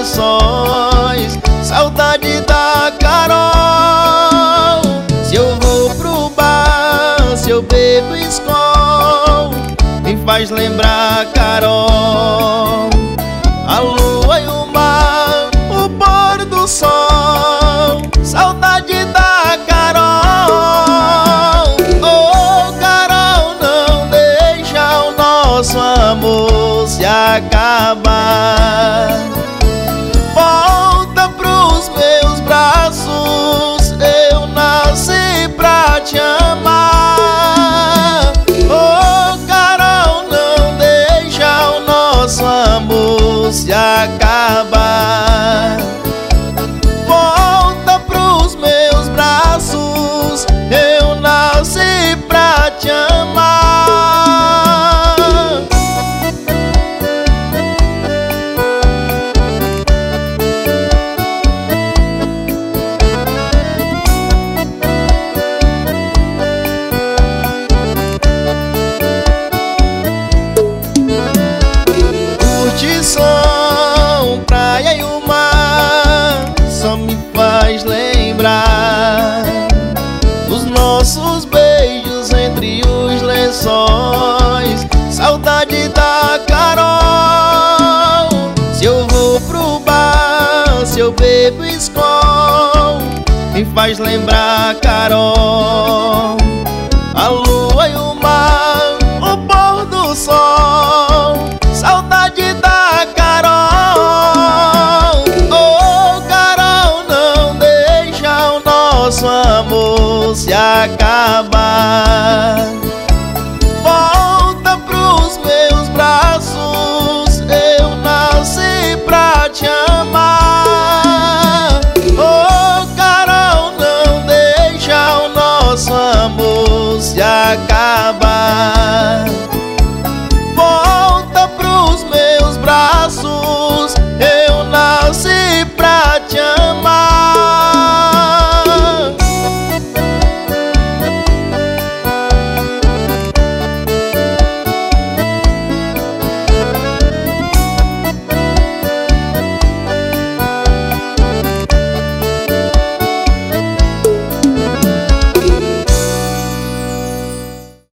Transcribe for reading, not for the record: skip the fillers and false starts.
lençóis, saudade da Carol. Se eu vou pro bar, se eu bebo Skol, me faz lembrar Carol. A lua e o mar, o pôr do sol, saudade da Carol. Oh, Carol, não deixa o nosso amor se acabar. Volta pros meus braços, eu nasci pra te amar. Oh, Carol, não deixa o nosso amor se acabar. Volta pros meus braços, eu nasci pra te amar. Curtição, praia e o mar só me faz lembrar os nossos beijos entre os lençóis, saudade da Carol. Se eu vou pro bar, se eu bebo Skol, me faz lembrar Carol. A lua e o